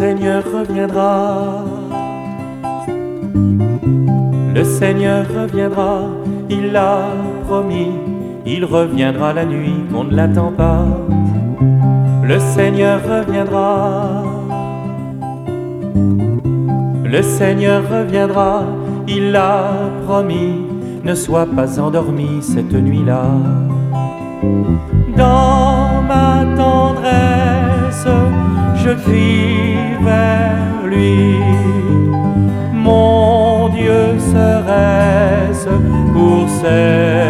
Seigneur reviendra. Le Seigneur reviendra, il l'a promis, il reviendra la nuit qu'on ne l'attend pas. Le Seigneur reviendra. Le Seigneur reviendra, il l'a promis, ne sois pas endormi cette nuit-là. Dans ma tendresse, je crie vers lui. Mon Dieu, serait-ce pour cette